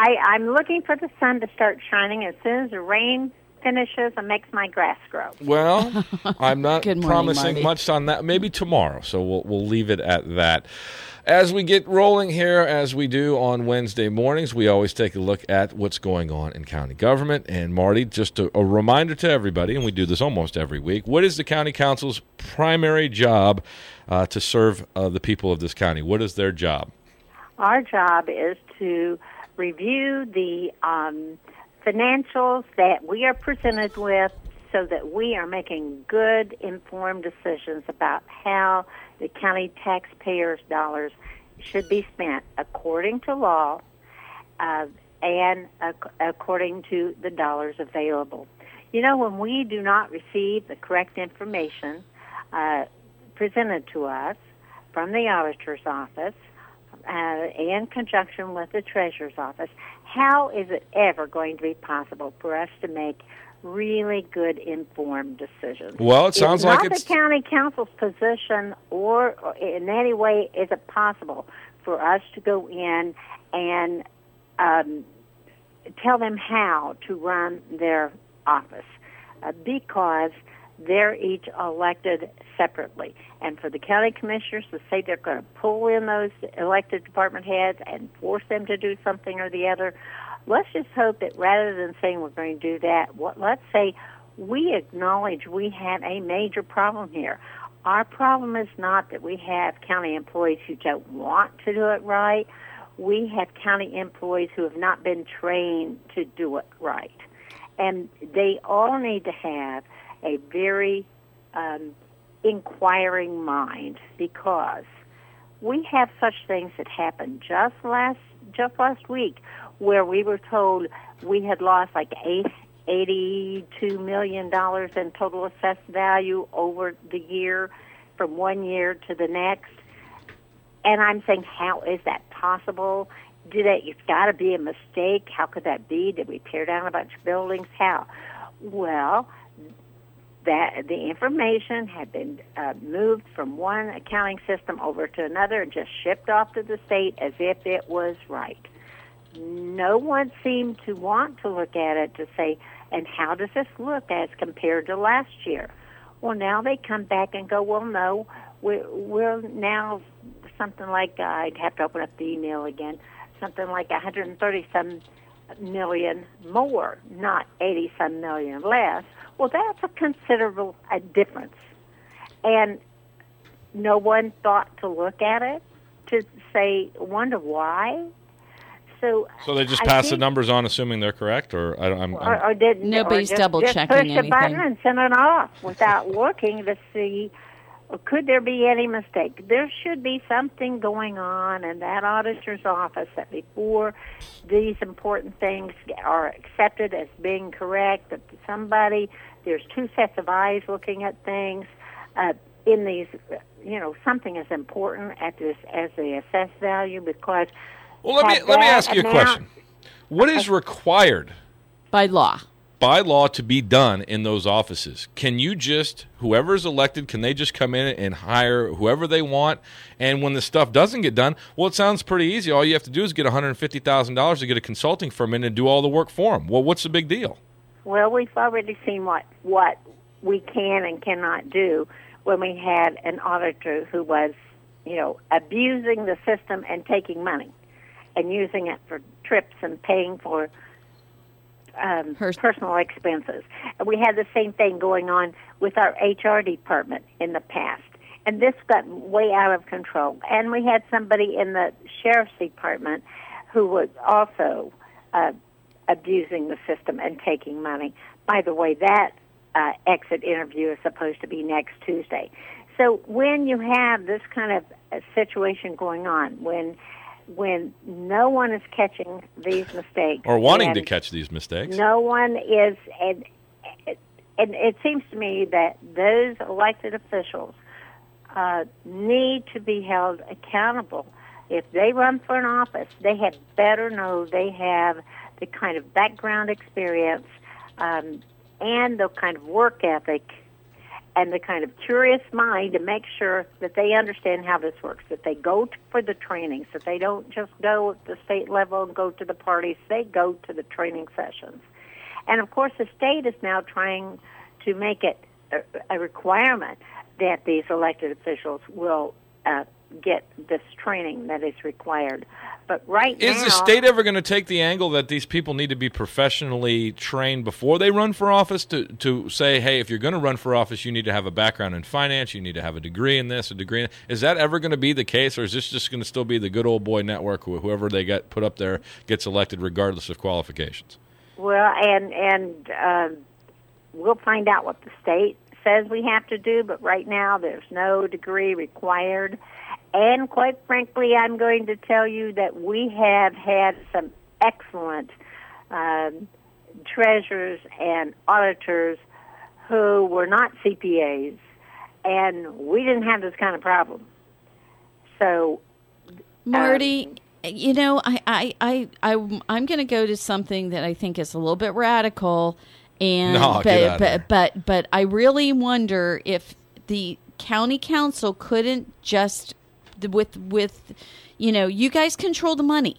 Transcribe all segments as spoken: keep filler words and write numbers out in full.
I, I'm looking for the sun to start shining as soon as the rain finishes and makes my grass grow. Well, I'm not Good morning, promising Marty. much on that. Maybe tomorrow, so we'll we'll leave it at that. As we get rolling here, as we do on Wednesday mornings, we always take a look at what's going on in county government. And, Marty, just a, a reminder to everybody, and we do this almost every week, what is the county council's primary job uh, to serve uh, the people of this county? What is their job? Our job is to review the um, financials that we are presented with so that we are making good, informed decisions about how the county taxpayers' dollars should be spent according to law uh, and uh, according to the dollars available. You know, when we do not receive the correct information uh, presented to us from the auditor's office, Uh, in conjunction with the treasurer's office, how is it ever going to be possible for us to make really good informed decisions? Well, it sounds it's like not it's the county council's position, or, or in any way is it possible for us to go in and um, tell them how to run their office, uh, because they're each elected separately. And for the county commissioners to say they're going to pull in those elected department heads and force them to do something or the other, let's just hope that rather than saying we're going to do that, what, let's say we acknowledge we have a major problem here. Our problem is not that we have county employees who don't want to do it right. We have county employees who have not been trained to do it right. And they all need to have a very um, inquiring mind, because we have such things that happened just last just last week, where we were told we had lost like eighty-two million dollars in total assessed value over the year, from one year to the next. And I'm saying, how is that possible? Did it? It's got to be a mistake. How could that be? Did we tear down a bunch of buildings? How? Well, that the information had been uh, moved from one accounting system over to another and just shipped off to the state as if it was right. No one seemed to want to look at it to say, and how does this look as compared to last year? Well, now they come back and go, well, no, we're, we're now something like, uh, I'd have to open up the email again, something like one hundred thirty some million more, not eighty some million less. Well, that's a considerable uh, difference. And no one thought to look at it to say, wonder why. So, So they just I pass the think- numbers on, assuming they're correct, or I don't. I'm, Or, I'm, or did Nobody's or just, double just checking push anything. the button and send it off without looking to see, could there be any mistake? There should be something going on in that auditor's office that before these important things are accepted as being correct, that somebody, there's two sets of eyes looking at things uh, in these, you know, something as important as this as the assessed value, because well, let me had let me that ask you a amount- question. What is required By law. by law to be done in those offices? Can you just, whoever is elected, can they just come in and hire whoever they want? And when the stuff doesn't get done, well, it sounds pretty easy. All you have to do is get one hundred fifty thousand dollars to get a consulting firm in and do all the work for them. Well, what's the big deal? Well, we've already seen what what we can and cannot do when we had an auditor who was, you know, abusing the system and taking money and using it for trips and paying for um, Her- personal expenses. And we had the same thing going on with our H R department in the past. And this got way out of control. And we had somebody in the sheriff's department who was also uh, abusing the system and taking money. By the way, that uh, exit interview is supposed to be next Tuesday. So when you have this kind of uh, situation going on, when when no one is catching these mistakes, Or wanting and to catch these mistakes? no one is, and, and it seems to me that those elected officials uh, need to be held accountable. If they run for an office, they had better know they have the kind of background experience um, and the kind of work ethic and the kind of curious mind to make sure that they understand how this works, that they go to, for the trainings, that they don't just go at the state level and go to the parties, they go to the training sessions. And, of course, the state is now trying to make it a, a requirement that these elected officials will uh, get this training that is required. But right is now... Is the state ever going to take the angle that these people need to be professionally trained before they run for office to, to say, hey, if you're going to run for office, you need to have a background in finance, you need to have a degree in this, a degree in... Is that ever going to be the case, or is this just going to still be the good old boy network, who whoever they get put up there gets elected regardless of qualifications? Well, and, and uh, we'll find out what the state says we have to do, but right now there's no degree required. And quite frankly, I'm going to tell you that we have had some excellent um, treasurers and auditors who were not C P As, and we didn't have this kind of problem. So, Marty, um, you know, I, I, I, I, I'm going to go to something that I think is a little bit radical, and no, but, but, but, but I really wonder if the county council couldn't just with with you know, you guys control the money.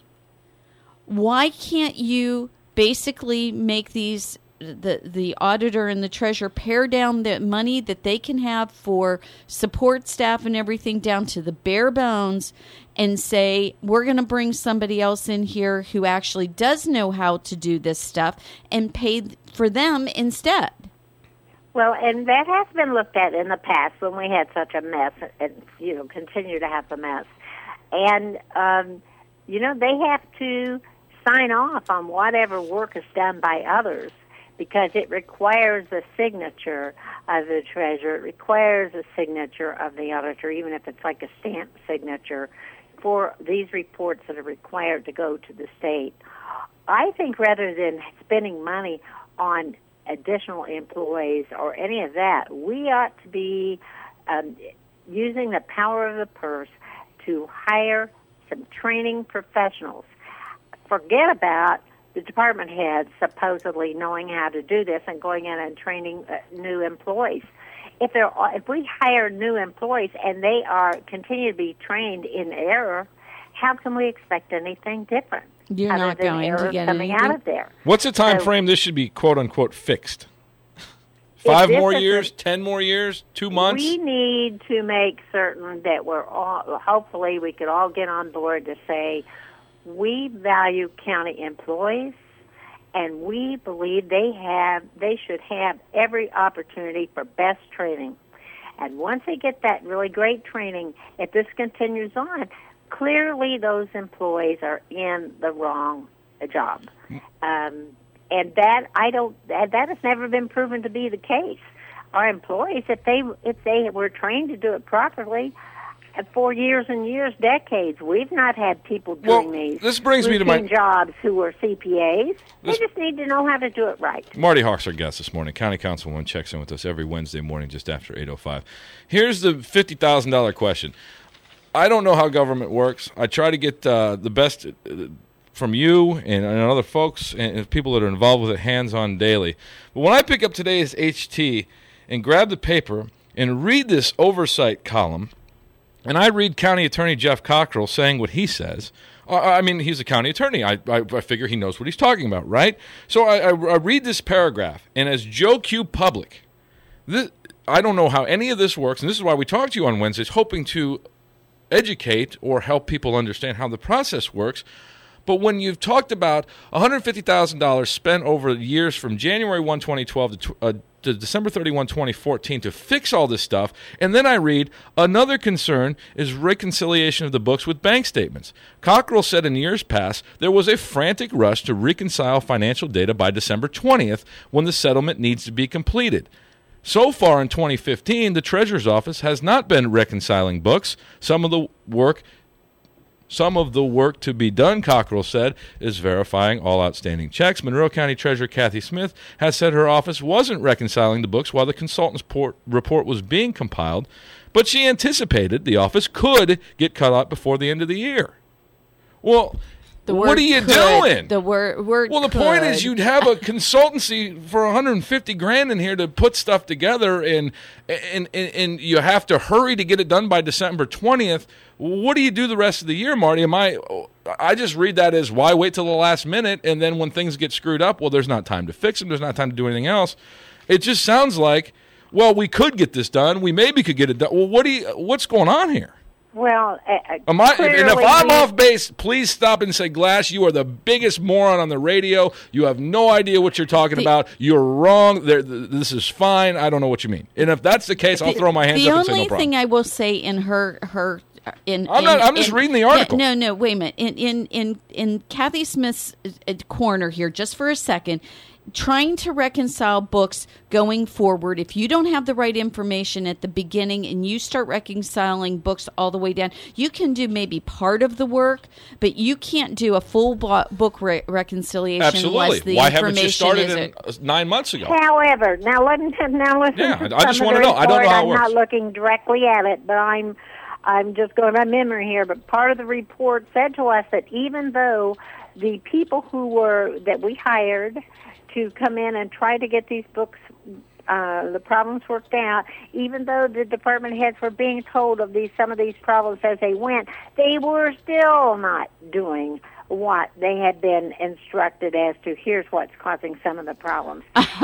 Why can't you basically make these the the auditor and the treasurer pare down the money that they can have for support staff and everything down to the bare bones, and say, we're going to bring somebody else in here who actually does know how to do this stuff, and pay for them instead? Well, and that has been looked at in the past when we had such a mess, and, you know, continue to have the mess. And, um, you know, they have to sign off on whatever work is done by others, because it requires a signature of the treasurer. It requires a signature of the auditor, even if it's like a stamp signature, for these reports that are required to go to the state. I think rather than spending money on additional employees or any of that, we ought to be um, using the power of the purse to hire some training professionals. Forget about the department heads supposedly knowing how to do this and going in and training uh, new employees. If there are, if we hire new employees and they are continue to be trained in error, how can we expect anything different? You're other not than going error to get coming anything. out of there. What's the time So, frame this should be, quote unquote, fixed? Five this more is years, a- ten more years, two months? We need to make certain that we're all, hopefully we could all get on board to say, we value county employees, and we believe they have, they should have every opportunity for best training. And once they get that really great training, if this continues on, clearly those employees are in the wrong job. Um, and that, I don't, that, that has never been proven to be the case. Our employees, if they, if they were trained to do it properly, for years and years, decades, we've not had people doing Well, these this brings me to routine my- jobs who are C P As. This- They just need to know how to do it right. Marty Hawk's our guest this morning. County Councilwoman checks in with us every Wednesday morning just after eight oh five. Here's the fifty thousand dollars question. I don't know how government works. I try to get uh, the best uh, from you and, and other folks and, and people that are involved with it hands-on daily. But when I pick up today's H T and grab the paper and read this oversight column, and I read County Attorney Jeff Cockrell saying what he says. I mean, he's a county attorney. I, I, I figure he knows what he's talking about, right? So I, I, I read this paragraph, and as Joe Q. Public, this, I don't know how any of this works, and this is why we talk to you on Wednesdays, hoping to educate or help people understand how the process works. But when you've talked about one hundred fifty thousand dollars spent over years from January first, twenty twelve to, uh, to December thirty-first, twenty fourteen to fix all this stuff, and then I read, another concern is reconciliation of the books with bank statements. Cockrell said in years past there was a frantic rush to reconcile financial data by December twentieth when the settlement needs to be completed. So far in twenty fifteen, the Treasurer's Office has not been reconciling books. Some of the work Some of the work to be done, Cockrell said, is verifying all outstanding checks. Monroe County Treasurer Kathy Smith has said her office wasn't reconciling the books while the consultant's port report was being compiled, but she anticipated the office could get cut out before the end of the year. Well, The what word are you could, doing? The word, word well, the could. point is you'd have a consultancy for one hundred fifty grand in here to put stuff together, and, and, and, and you have to hurry to get it done by December twentieth. What do you do the rest of the year, Marty? Am I, I just read that as why wait till the last minute, and then when things get screwed up, well, there's not time to fix them. There's not time to do anything else. It just sounds like, well, we could get this done. We maybe could get it done. Well, what do you, what's going on here? Well, uh, Am I, clearly and if I'm we, off base, please stop and say, Glass, you are the biggest moron on the radio. You have no idea what you're talking the, about. You're wrong. There, this is fine. I don't know what you mean. And if that's the case, I'll the, throw my hands up and say no The problem. only thing I will say in her her in I'm in, not. I'm just in, reading the article. No, no, wait a minute. In in in in Kathy Smith's corner here, just for a second. Trying to reconcile books going forward. If you don't have the right information at the beginning and you start reconciling books all the way down, you can do maybe part of the work, but you can't do a full bo- book re- reconciliation. Absolutely. The Why haven't you started it in nine months ago? However, now listen. Now listen. Yeah, to I just some want of to the know. I don't know report. how it I'm works. not looking directly at it, but I'm. I'm just going by memory here. But part of the report said to us that even though the people who were that we hired to come in and try to get these books, uh, the problems worked out, even though the department heads were being told of these some of these problems as they went, they were still not doing what they had been instructed as to here's what's causing some of the problems.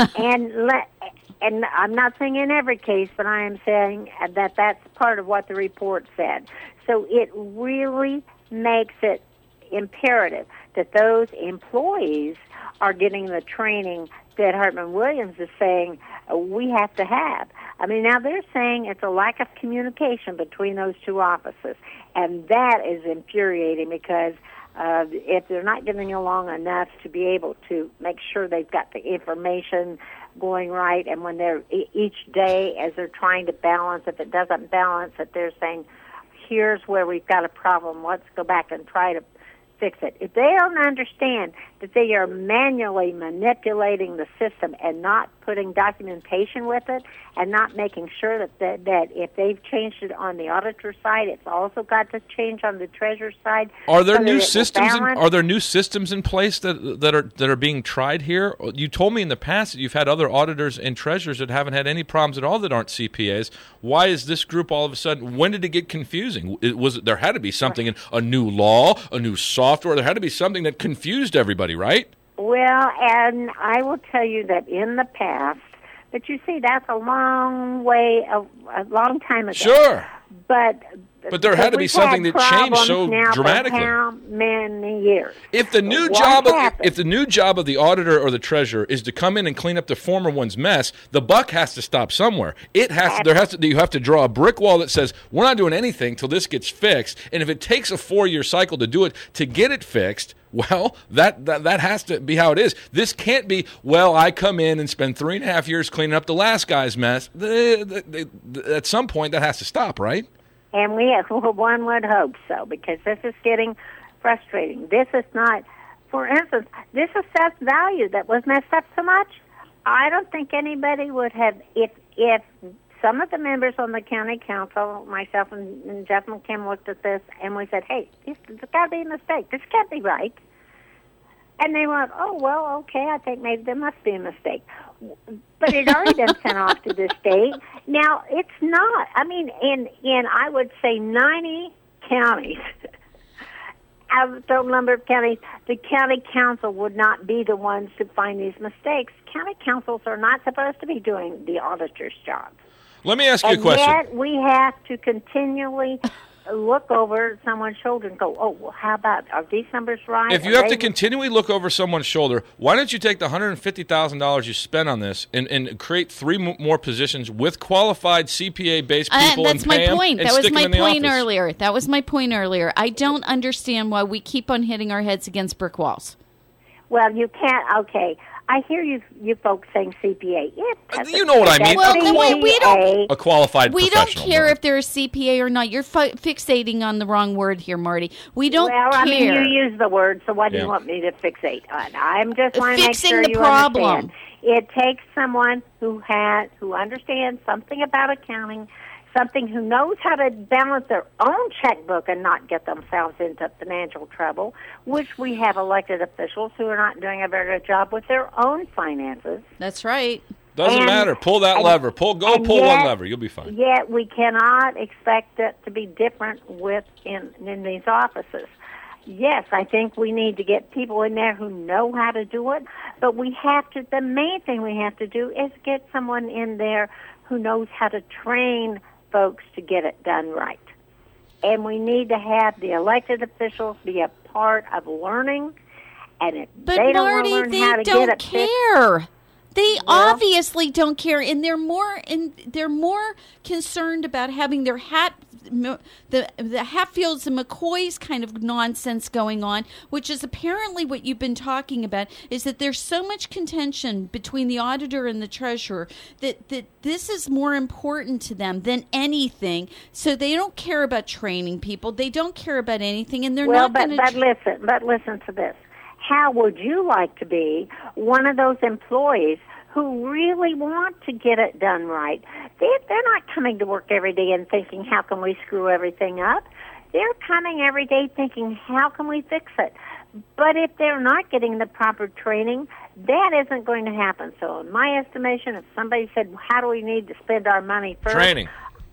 and let, and I'm not saying in every case, but I am saying that that's part of what the report said. So it really makes it imperative that those employees are getting the training that Hartman Williams is saying uh, we have to have. I mean, now they're saying it's a lack of communication between those two offices, and that is infuriating because uh, if they're not getting along enough to be able to make sure they've got the information going right, and when they're e- each day as they're trying to balance, if it doesn't balance, that they're saying, here's where we've got a problem, let's go back and try to fix it. If they don't understand that they are manually manipulating the system and not putting documentation with it and not making sure that, that, that if they've changed it on the auditor side, it's also got to change on the treasurer's side. Are there so new that it will systems? In, balance. are there new systems in place that that are that are being tried here? You told me in the past that you've had other auditors and treasurers that haven't had any problems at all that aren't C P As. Why is this group all of a sudden? When did it get confusing? It was there had to be something in a new law, a new software. There had to be something that confused everybody, right? Well, and I will tell you that in the past, but you see, that's a long way, a, a long time ago. Sure. But But there had to be we've something had that changed so problems now for dramatically. how many years? If the new What job, of, happened? if the new job of the auditor or the treasurer is to come in and clean up the former one's mess, the buck has to stop somewhere. It has. To, there has to. You have to draw a brick wall that says we're not doing anything till this gets fixed. And if it takes a four-year cycle to do it to get it fixed, well, that, that that has to be how it is. This can't be, well, I come in and spend three and a half years cleaning up the last guy's mess. The, the, the, at some point, that has to stop, right? And we have, well, one would hope so, because this is getting frustrating. This is not, for instance, this assessed value that was messed up so much. I don't think anybody would have, if if some of the members on the county council, myself and, and Jeff McKim looked at this, and we said, hey, this has got to be a mistake. This can't be right. And they went, oh, well, okay, I think maybe there must be a mistake. But it already been sent off to the state. Now, it's not. I mean, in, in I would say ninety counties, out of the total number of counties, the county council would not be the ones to find these mistakes. County councils are not supposed to be doing the auditor's job. Let me ask you and a question. Yet we have to continually look over someone's shoulder and go, oh, well, how about, are these numbers right? If you Are have they to continually look over someone's shoulder, why don't you take the one hundred fifty thousand dollars you spent on this and, and create three m- more positions with qualified C P A-based people uh, and that's pay my them point. and That was stick my them in the point office? earlier. That was my point earlier. I don't understand why we keep on hitting our heads against brick walls. Well, you can't, okay. I hear you you folks saying C P A. It doesn't- You know what I mean. Well, a, then qual- we- we don't- a qualified We don't professional. care right? if they're a C P A or not. You're fi- fixating on the wrong word here, Marty. We don't well, care. I mean, you use the word, so what do Yeah. you want me to fixate on? I'm just want to make Fixing sure the you problem. understand. It takes someone who has who understands something about accounting, something who knows how to balance their own checkbook and not get themselves into financial trouble, which we have elected officials who are not doing a very good job with their own finances. That's right. Doesn't And- matter. Pull that and- lever. Pull. Go and pull yet- one lever. You'll be fine. Yet we cannot expect it to be different with in, in these offices. Yes, I think we need to get people in there who know how to do it, but we have to, the main thing we have to do is get someone in there who knows how to train folks to get it done right. And we need to have the elected officials be a part of learning, and if But they don't Marty, want to learn they how to don't get it fixed, care. They Well- obviously don't care, and they're more and they're more concerned about having their hat, the the Hatfields and McCoys kind of nonsense going on, which is apparently what you've been talking about. Is that there's so much contention between the auditor and the treasurer that that this is more important to them than anything. So they don't care about training people. They don't care about anything, and they're well, not but going but to. listen, but listen to this. How would you like to be one of those employees who really want to get it done right? They, they're not coming to work every day and thinking, how can we screw everything up? They're coming every day thinking, how can we fix it? But if they're not getting the proper training, that isn't going to happen. So in my estimation, if somebody said, how do we need to spend our money first? Training.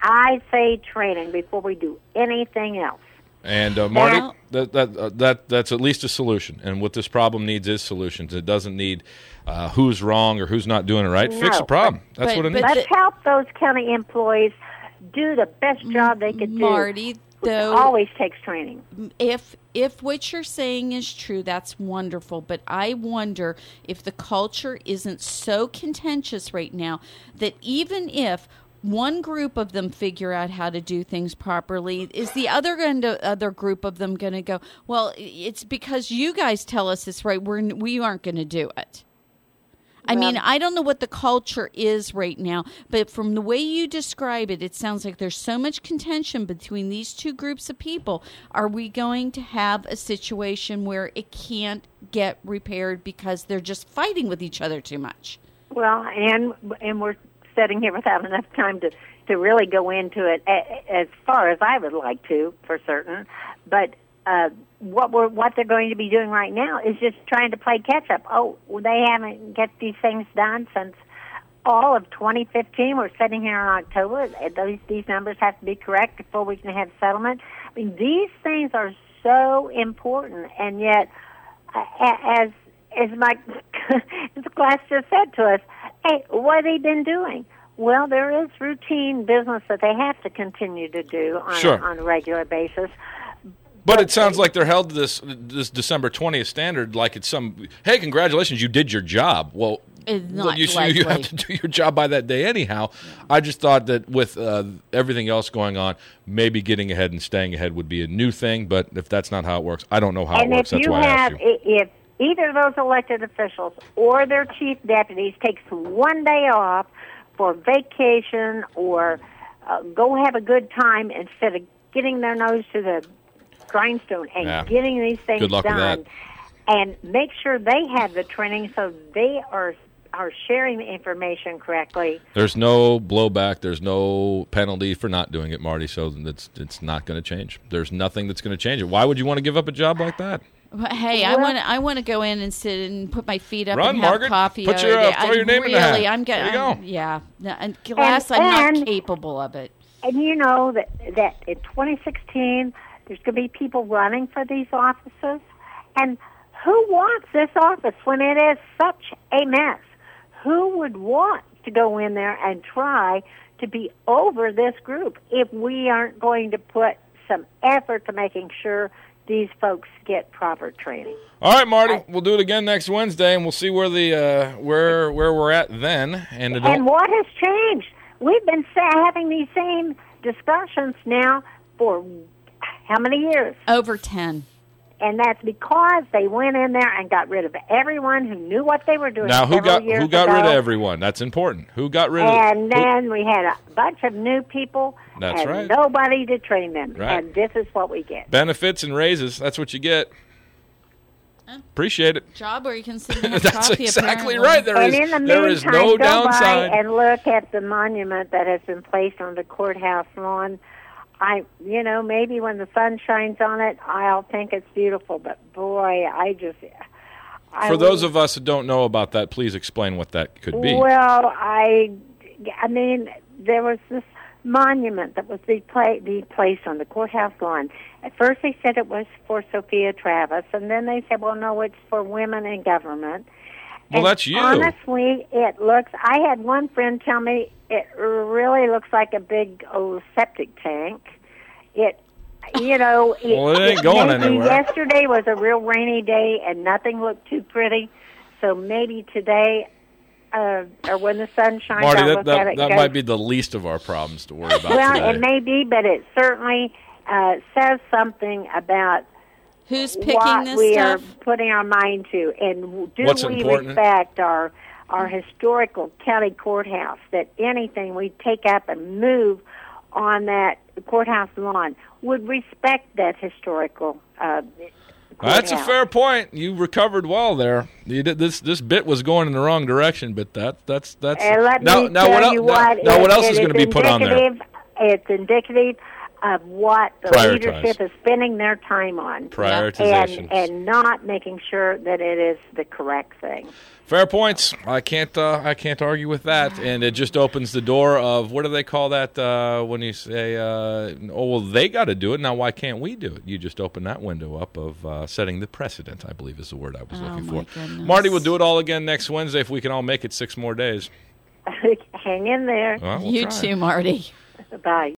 I say training before we do anything else. And uh, Marty, Well- that that uh, that that's at least a solution. And what this problem needs is solutions. It doesn't need uh, who's wrong or who's not doing it right. Fix No, the problem. That's but- what it but needs. Let's help those county employees do the best job they could do. Marty, which though, always takes training. if if what you're saying is true, that's wonderful. But I wonder if the culture isn't so contentious right now that even if one group of them figure out how to do things properly, is the other going to, other group of them going to go, well, it's because you guys tell us it's right. We're we aren't going to do it. I mean, Well- I don't know what the culture is right now, but from the way you describe it, it sounds like there's so much contention between these two groups of people. Are we going to have a situation where it can't get repaired because they're just fighting with each other too much? Well, and and we're sitting here without enough time to, to really go into it a, as far as I would like to, for certain. But uh, what we're what they're going to be doing right now is just trying to play catch up. Oh, well, they haven't get these things done since all of twenty fifteen. We're sitting here in October. Those these numbers have to be correct before we can have settlement. I mean, these things are so important, and yet, uh, as as my as the class just said to us, hey, what have they been doing? Well, there is routine business that they have to continue to do on, Sure. a, on a regular basis. But it sounds like they're held to this this December twentieth standard like it's some, hey, congratulations, you did your job. Well, It's well, not you, so you have likely. to do your job by that day anyhow. I just thought that with uh, everything else going on, maybe getting ahead and staying ahead would be a new thing. But if that's not how it works, I don't know how And it works. if That's you why have, I asked you. i- if either of those elected officials or their chief deputies takes one day off for vacation or uh, go have a good time instead of getting their nose to the grindstone and Yeah. getting these things Good luck with done, and make sure they have the training so they are are sharing the information correctly. There's no blowback. There's no penalty for not doing it, Marty. So it's it's not going to change. There's nothing that's going to change it. Why would you want to give up a job like that? Well, Hey, I Well- want to. I want to go in and sit and put my feet up Run, and have Margaret. coffee. Put over your, uh, there. throw I your name in really, the hat. I'm There you getting. go. Yeah, no, and glass. And- I'm and- not capable of it. And you know that that in twenty sixteen, there's going to be people running for these offices. And who wants this office when it is such a mess? Who would want to go in there and try to be over this group if we aren't going to put some effort to making sure these folks get proper training? All right, Marty. We'll do it again next Wednesday, and we'll see where the uh, where where we're at then. And, it And don't, what has changed? We've been sa- having these same discussions now for how many years? Over ten. And that's because they went in there and got rid of everyone who knew what they were doing. now, who several got years who got rid of ago. everyone? That's important. Who got rid of? And who- then we had a bunch of new people That's and right. nobody to train them. Right. And this is what we get. benefits and raises. That's what you get. Appreciate it. Job where you can sit and have That's coffee. exactly apparently. right. There and is in the there meantime, is no go downside. by and look at the monument that has been placed on the courthouse lawn. I, you know, maybe when the sun shines on it, I'll think it's beautiful. But boy, I just. I For those would, of us who don't know about that, please explain what that could be. Well, I, I mean, there was this monument that was be, pla- be placed on the courthouse lawn. At first, they said it was for Sophia Travis, and then they said, "Well, no, it's for women in government." Well, and that's you. Honestly, it looks. I had one friend tell me it really looks like a big old septic tank. It, you know, it, well, it ain't going maybe anywhere. Yesterday was a real rainy day, and nothing looked too pretty. So maybe today, uh, or when the sun shines, Marty, I'll that, look that, at it. that and go, might be the least of our problems to worry about well, today. it may be, but it certainly uh, says something about Who's picking what this we stuff? are putting our mind to, and do What's we important? respect our our historical county courthouse? That anything we take up and move on that courthouse lawn would respect that historical. Uh, That's a courthouse. fair point. You recovered well there. You did, this this bit was going in the wrong direction, but that that's that's And let now me now tell what else you now, what, now it- what else it is going to be put on there? indicative- It's indicative of what the Prioritize. leadership is spending their time on. Prioritizations. And, and not making sure that it is the correct thing. Fair points. I can't uh, I can't argue with that, and it just opens the door of what do they call that uh, when you say, uh, oh well, they got to do it now. Why can't we do it? You just open that window up of uh, setting the precedent. I believe is the word I was Oh, looking my for. goodness. Marty, we'll do it all again next Wednesday if we can all make it six more days. Hang in there. Well, we'll You try. too, Marty. Bye.